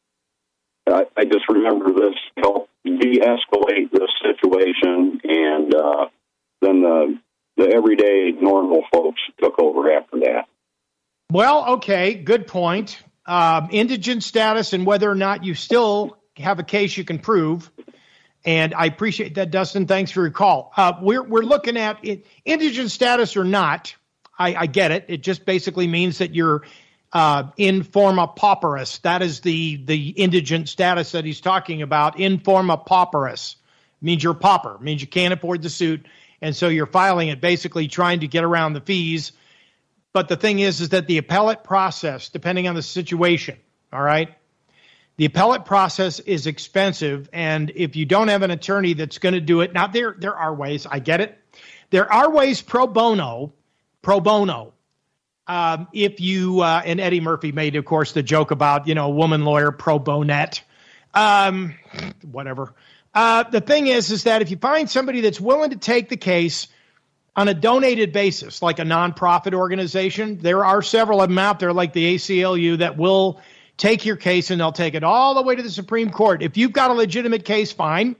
I: I, I just remember this helped de-escalate this situation, and uh, then the the everyday normal folks took over after that.
B: Well, okay, good point. Um, indigent status and whether or not you still have a case you can prove. And I appreciate that, Dustin. Thanks for your call. Uh, we're we're looking at it, indigent status or not. I, I get it. It just basically means that you're uh, in forma pauperis. That is the the indigent status that he's talking about. In forma pauperis means you're a pauper. Means you can't afford the suit, and so you're filing it, basically trying to get around the fees. But the thing is, is that the appellate process, depending on the situation, all right, the appellate process is expensive. And if you don't have an attorney that's going to do it, now there, there are ways, I get it. There are ways pro bono, pro bono. Um, if you, uh, and Eddie Murphy made, of course, the joke about, you know, woman lawyer pro bonet, um, whatever. Uh, the thing is, is that if you find somebody that's willing to take the case on a donated basis, like a nonprofit organization, there are several of them out there, like the A C L U, that will take your case and they'll take it all the way to the Supreme Court. If you've got a legitimate case, fine.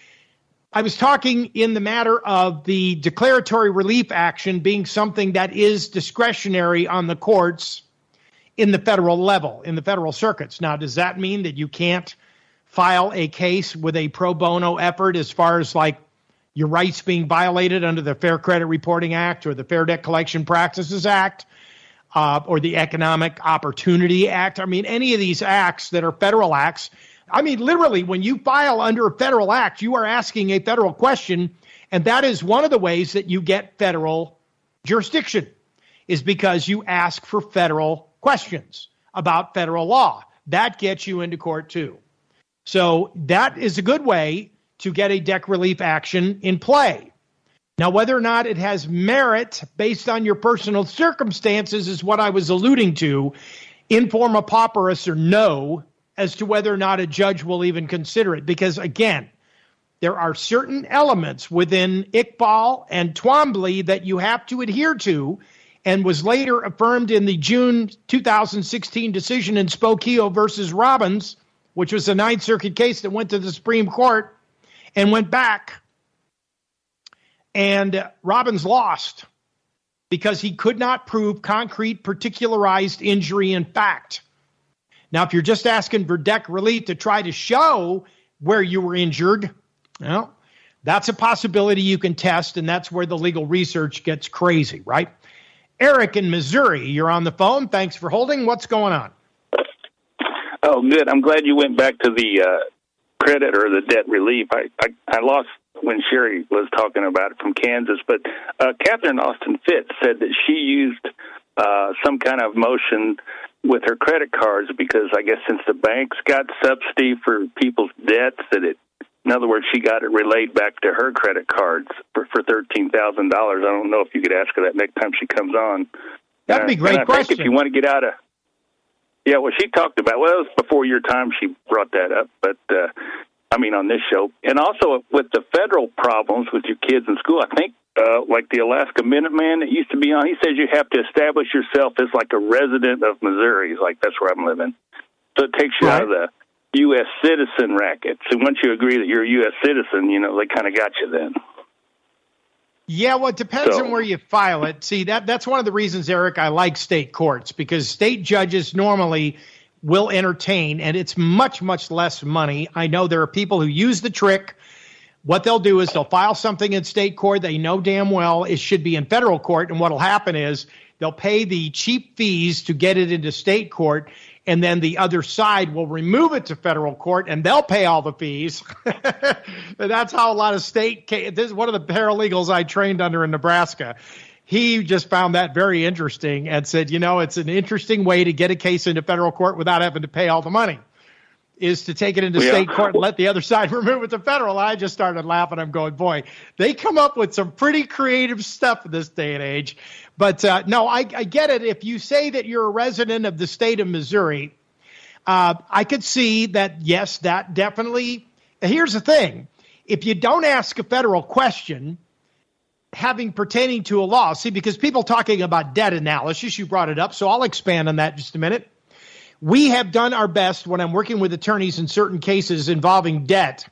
B: I was talking in the matter of the declaratory relief action being something that is discretionary on the courts in the federal level, in the federal circuits. Now, does that mean that you can't file a case with a pro bono effort as far as like your rights being violated under the Fair Credit Reporting Act or the Fair Debt Collection Practices Act uh, or the Economic Opportunity Act? I mean, any of these acts that are federal acts. I mean, literally, when you file under a federal act, you are asking a federal question, and that is one of the ways that you get federal jurisdiction, is because you ask for federal questions about federal law. That gets you into court, too. So that is a good way to get a debt relief action in play. Now, whether or not it has merit based on your personal circumstances is what I was alluding to. In forma pauperis or no, as to whether or not a judge will even consider it. Because, again, there are certain elements within Iqbal and Twombly that you have to adhere to, and was later affirmed in the June two thousand sixteen decision in Spokio versus Robbins, which was a Ninth Circuit case that went to the Supreme Court and went back. And Robbins lost because he could not prove concrete, particularized injury in fact. Now, if you're just asking for debt relief to try to show where you were injured, well, that's a possibility you can test, and that's where the legal research gets crazy, right? Eric in Missouri, you're on the phone. Thanks for holding. What's going on?
J: Oh, good. I'm glad you went back to the uh, credit or the debt relief. I, I, I lost when Sherry was talking about it from Kansas, but uh, Catherine Austin Fitts said that she used uh, some kind of motion with her credit cards because I guess since the banks got subsidy for people's debts, that it, in other words, she got it relayed back to her credit cards for, for thirteen thousand dollars. I don't know if you could ask her that next time she comes on.
B: That'd be a great
J: and I
B: question.
J: think if you want to get out of Yeah, well, she talked about, well, it was before your time she brought that up, but, uh, I mean, on this show. And also with the federal problems with your kids in school, I think, uh, like the Alaska Minuteman that used to be on, he says you have to establish yourself as like a resident of Missouri. He's like, that's where I'm living. So it takes you right out of the U S citizen racket. So once you agree that you're a U S citizen, you know, they kind of got you then.
B: Yeah, well, it depends
J: so,
B: on where you file it. See, that that's one of the reasons, Eric, I like state courts, because state judges normally will entertain, and it's much, much less money. I know there are people who use the trick. What they'll do is they'll file something in state court. They know damn well it should be in federal court, and what will happen is they'll pay the cheap fees to get it into state court, and then the other side will remove it to federal court, and they'll pay all the fees. That's how a lot of state – this is one of the paralegals I trained under in Nebraska. He just found that very interesting and said, you know, it's an interesting way to get a case into federal court without having to pay all the money, is to take it into yeah. state court and let the other side remove it to federal. I just started laughing. I'm going, boy, they come up with some pretty creative stuff in this day and age. But, uh, no, I, I get it. If you say that you're a resident of the state of Missouri, uh, I could see that, yes, that definitely – here's the thing. If you don't ask a federal question having pertaining to a law – see, because people talking about debt analysis, you brought it up, so I'll expand on that in just a minute. We have done our best when I'm working with attorneys in certain cases involving debt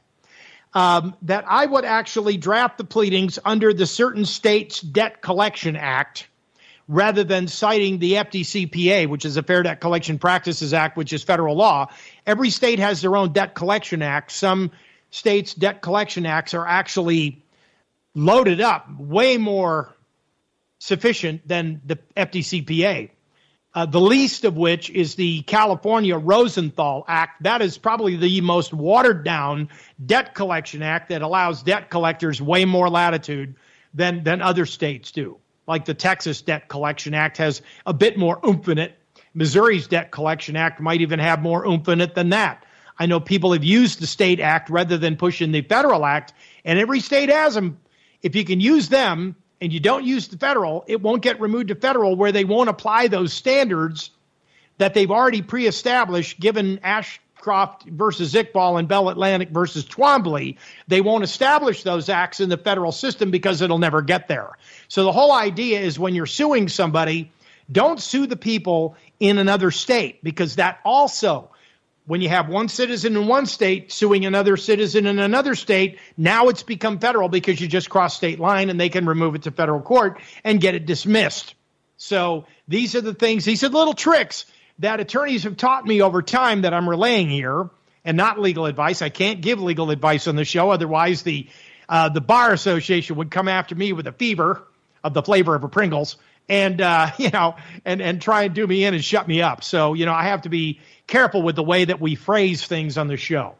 B: um, that I would actually draft the pleadings under the certain states' Debt Collection Act rather than citing the F D C P A, which is the Fair Debt Collection Practices Act, which is federal law. Every state has their own Debt Collection Act. Some states' debt collection acts are actually loaded up, way more sufficient than the F D C P A. Uh, the least of which is the California Rosenthal Act. That is probably the most watered-down debt collection act that allows debt collectors way more latitude than, than other states do. Like the Texas Debt Collection Act has a bit more oomph in it. Missouri's Debt Collection Act might even have more oomph in it than that. I know people have used the state act rather than pushing the federal act, and every state has them. If you can use them, and you don't use the federal, it won't get removed to federal, where they won't apply those standards that they've already pre-established, given Ashcroft versus Iqbal and Bell Atlantic versus Twombly. They won't establish those acts in the federal system because it'll never get there. So the whole idea is when you're suing somebody, don't sue the people in another state, because that also, when you have one citizen in one state suing another citizen in another state, now it's become federal because you just crossed state line and they can remove it to federal court and get it dismissed. So these are the things, these are the little tricks that attorneys have taught me over time that I'm relaying here, and not legal advice. I can't give legal advice on the show. Otherwise, the uh, the Bar Association would come after me with a fever of the flavor of a Pringles and, uh, you know, and, and try and do me in and shut me up. So, you know, I have to be careful with the way that we phrase things on the show.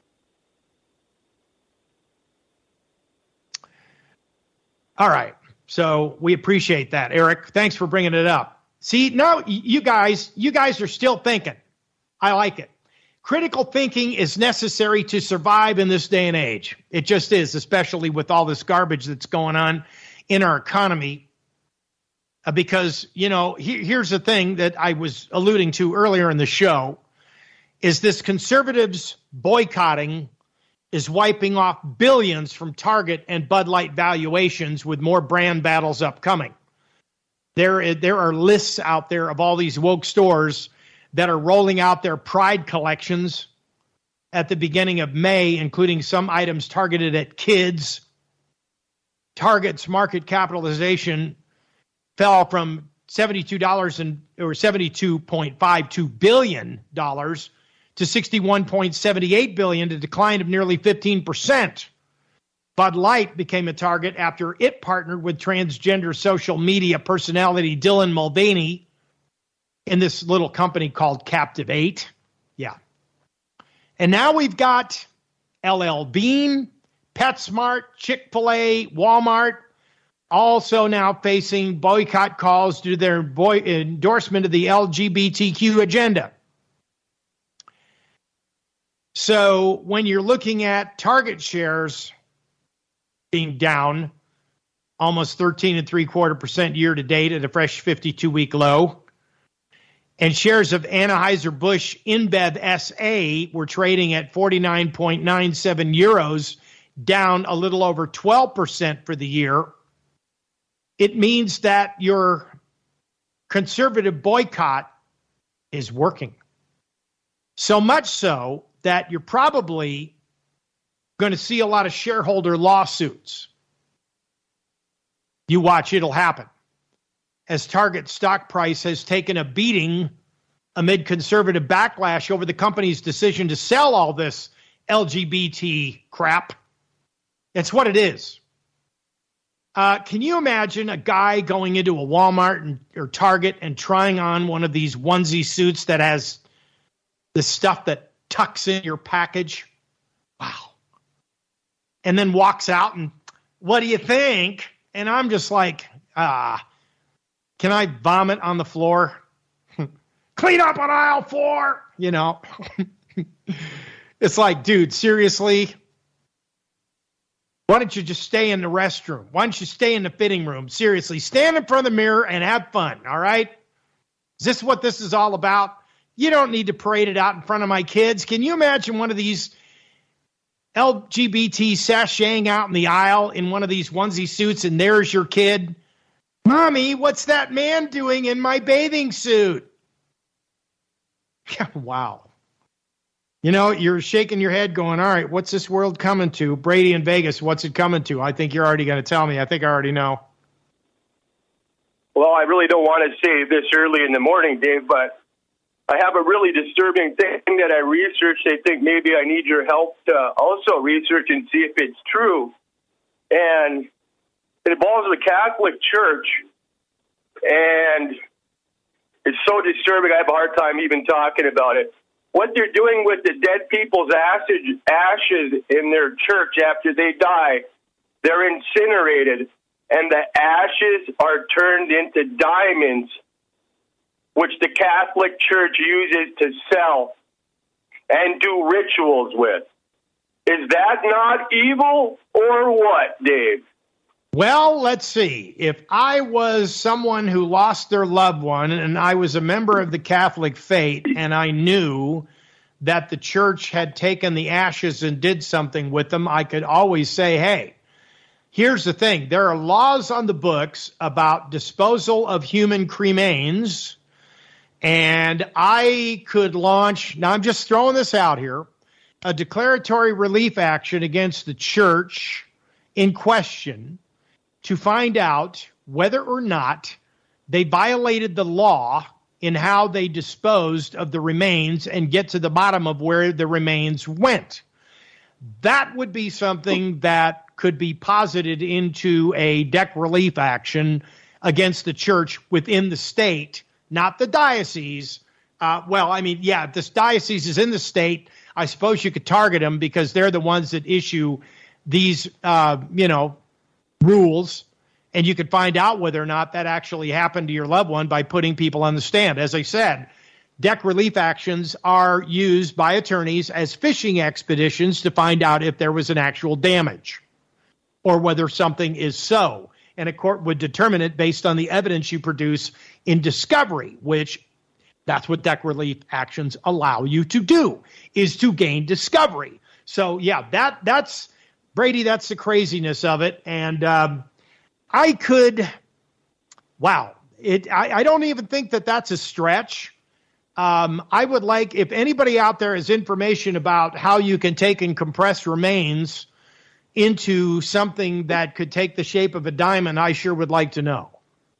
B: All right. So we appreciate that, Eric. Thanks for bringing it up. See, no, you guys, you guys are still thinking. I like it. Critical thinking is necessary to survive in this day and age. It just is, especially with all this garbage that's going on in our economy. Uh, because, you know, he, here's the thing that I was alluding to earlier in the show, is this conservatives boycotting is wiping off billions from Target and Bud Light valuations, with more brand battles upcoming. There, there are lists out there of all these woke stores that are rolling out their Pride collections at the beginning of May, including some items targeted at kids. Target's market capitalization fell from seventy-two dollars and or seventy-two point five two billion dollars to sixty-one point seven eight billion dollars, a decline of nearly fifteen percent. Bud Light became a target after it partnered with transgender social media personality Dylan Mulvaney in this little company called Captivate. Yeah. And now we've got L L Bean, PetSmart, Chick-fil-A, Walmart, also now facing boycott calls due to their boy endorsement of the L G B T Q agenda. So when you're looking at Target shares being down almost thirteen and three quarter percent year to date at a fresh fifty-two week low, And shares of Anheuser-Busch InBev S A were trading at forty-nine point nine seven euros, down a little over twelve percent for the year. It means that your conservative boycott is working. So much so that you're probably going to see a lot of shareholder lawsuits. You watch, it'll happen. As Target stock price has taken a beating amid conservative backlash over the company's decision to sell all this L G B T crap. It's what it is. Uh, can you imagine a guy going into a Walmart and, or Target and trying on one of these onesie suits that has the stuff that tucks in your package? Wow. And then walks out and, what do you think? And I'm just like, ah, can I vomit on the floor? Clean up on aisle four. You know, it's like, dude, seriously? Why don't you just stay in the restroom? Why don't you stay in the fitting room? Seriously, stand in front of the mirror and have fun, all right? Is this what this is all about? You don't need to parade it out in front of my kids. Can you imagine one of these L G B T sashaying out in the aisle in one of these onesie suits, and there's your kid? Mommy, what's that man doing in my bathing suit? Wow. You know, you're shaking your head going, all right, what's this world coming to? Brady in Vegas, what's it coming to? I think you're already going to tell me. I think I already know.
K: Well, I really don't want to say this early in the morning, Dave, but I have a really disturbing thing that I researched. I think maybe I need your help to also research and see if it's true. And it involves the Catholic Church, and it's so disturbing I have a hard time even talking about it. What they're doing with the dead people's ashes, ashes in their church after they die, they're incinerated, and the ashes are turned into diamonds, which the Catholic Church uses to sell and do rituals with. Is that not evil or what, Dave?
B: Well, let's see. If I was someone who lost their loved one and I was a member of the Catholic faith and I knew that the church had taken the ashes and did something with them, I could always say, hey, here's the thing. There are laws on the books about disposal of human cremains, and I could launch, now I'm just throwing this out here, a declaratory relief action against the church in question to find out whether or not they violated the law in how they disposed of the remains and get to the bottom of where the remains went. That would be something that could be posited into a deck relief action against the church within the state, not the diocese. Uh, well, I mean, yeah, if this diocese is in the state, I suppose you could target them because they're the ones that issue these, uh, you know, rules, and you could find out whether or not that actually happened to your loved one by putting people on the stand. As I said, deck relief actions are used by attorneys as fishing expeditions to find out if there was an actual damage or whether something is so. And a court would determine it based on the evidence you produce in discovery, which that's what deck relief actions allow you to do, is to gain discovery. So, yeah, that that's Brady, that's the craziness of it. And um, I could, wow, it. I, I don't even think that that's a stretch. Um, I would like, if anybody out there has information about how you can take and compress remains into something that could take the shape of a diamond, I sure would like to know.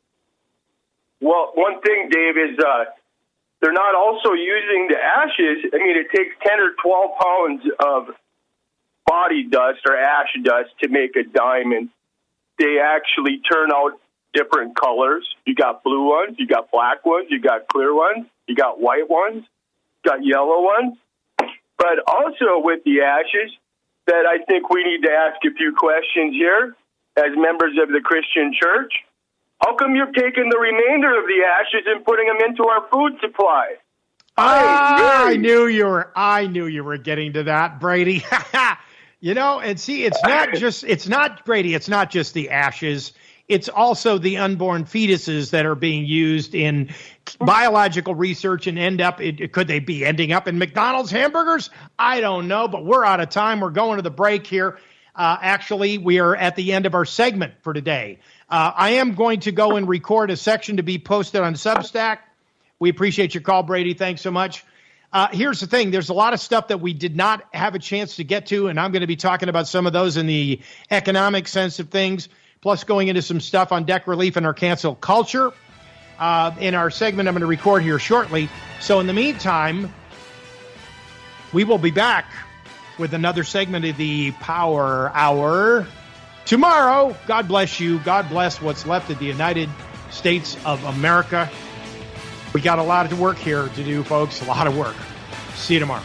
K: Well, one thing, Dave, is uh, they're not also using the ashes. I mean, it takes ten or twelve pounds of body dust or ash dust to make a diamond. They actually turn out different colors. You got blue ones, you got black ones, you got clear ones, you got white ones, you got yellow ones. But also with the ashes, that I think we need to ask a few questions here as members of the Christian church. How come you're taking the remainder of the ashes and putting them into our food supply?
B: Ah, I knew you were. I knew you were getting to that, Brady. You know, and see, it's not just. It's not Brady. It's not just the ashes. it's also the unborn fetuses that are being used in biological research and end up, it, could they be ending up in McDonald's hamburgers? I don't know, but we're out of time. We're going to the break here. Uh, actually, we are at the end of our segment for today. Uh, I am going to go and record a section to be posted on Substack. We appreciate your call, Brady. Thanks so much. Uh, here's the thing. There's a lot of stuff that we did not have a chance to get to, and I'm going to be talking about some of those in the economic sense of things, plus going into some stuff on debt relief and our cancel culture uh, in our segment I'm going to record here shortly. So in the meantime, we will be back with another segment of the Power Hour tomorrow. God bless you. God bless what's left of the United States of America. We got a lot of work here to do, folks. A lot of work. See you tomorrow.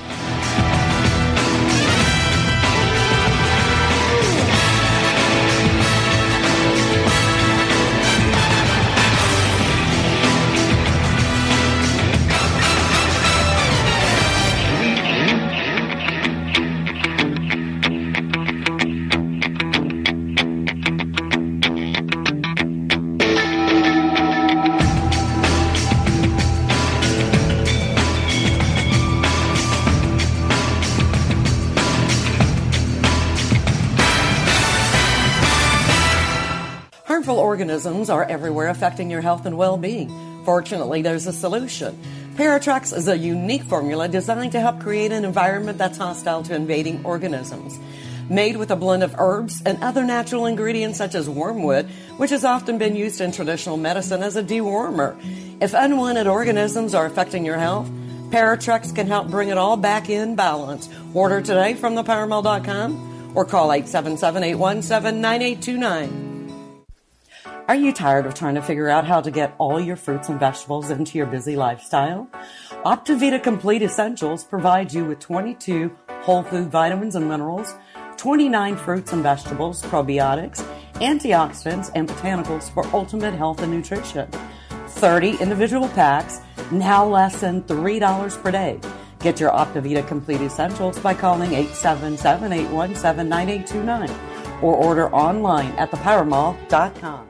E: Harmful organisms are everywhere, affecting your health and well-being. Fortunately, there's a solution. Paratrex is a unique formula designed to help create an environment that's hostile to invading organisms. Made with a blend of herbs and other natural ingredients such as wormwood, which has often been used in traditional medicine as a dewormer. If unwanted organisms are affecting your health, Paratrex can help bring it all back in balance. Order today from the power mall dot com or call eight seven seven, eight one seven, nine eight two nine. Are you tired of trying to figure out how to get all your fruits and vegetables into your busy lifestyle? Optivita Complete Essentials provides you with twenty-two whole food vitamins and minerals, twenty-nine fruits and vegetables, probiotics, antioxidants, and botanicals for ultimate health and nutrition. thirty individual packs, now less than three dollars per day. Get your Optivita Complete Essentials by calling eight seven seven, eight one seven, nine eight two nine or order online at the power mall dot com.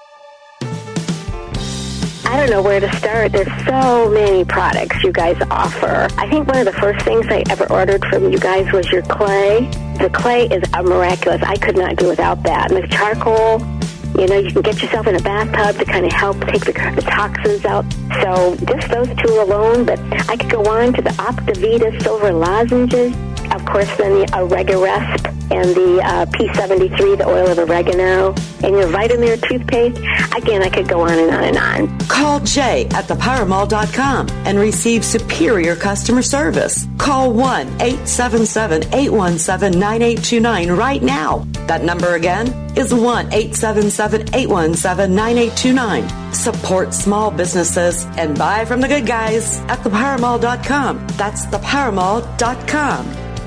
L: I don't know where to start. There's so many products you guys offer. I think one of the first things I ever ordered from you guys was your clay. The clay is a miraculous. I could not do without that. And the charcoal, you know, you can get yourself in a bathtub to kind of help take the, the toxins out. So just those two alone, but I could go on to the Optivita Silver Lozenges. Of course, then the Oregaresp and the uh, P seventy-three, the oil of oregano, and your Vitamir toothpaste. Again, I could go on and on and on.
E: Call Jay at the power mall dot com and receive superior customer service. Call one eight seven seven, eight one seven, nine eight two nine right now. That number again is one eight seven seven, eight one seven, nine eight two nine. Support small businesses and buy from the good guys at the power mall dot com. That's the power mall dot com.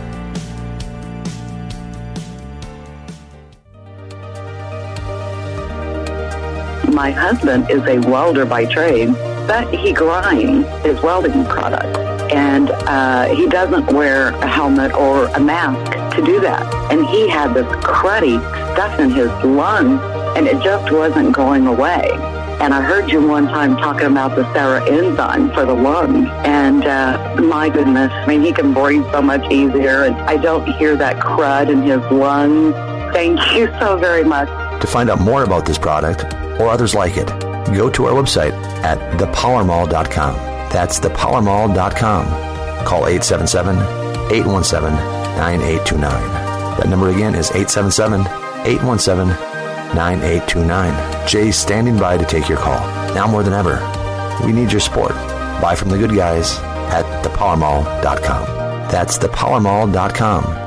G: My husband is a welder by trade, but he grinds his welding product. And uh, he doesn't wear a helmet or a mask to do that. And he had this cruddy stuff in his lungs, and it just wasn't going away. And I heard you one time talking about the Sarah enzyme for the lungs. And uh, my goodness, I mean, he can breathe so much easier, and I don't hear that crud in his lungs. Thank you so very much.
H: To find out more about this product or others like it, go to our website at the power mall dot com. That's the power mall dot com. Call eight seven seven, eight one seven, nine eight two nine. That number again is eight seven seven, eight one seven, nine eight two nine. Jay's standing by to take your call. Now more than ever, we need your support. Buy from the good guys at the power mall dot com. That's the power mall dot com.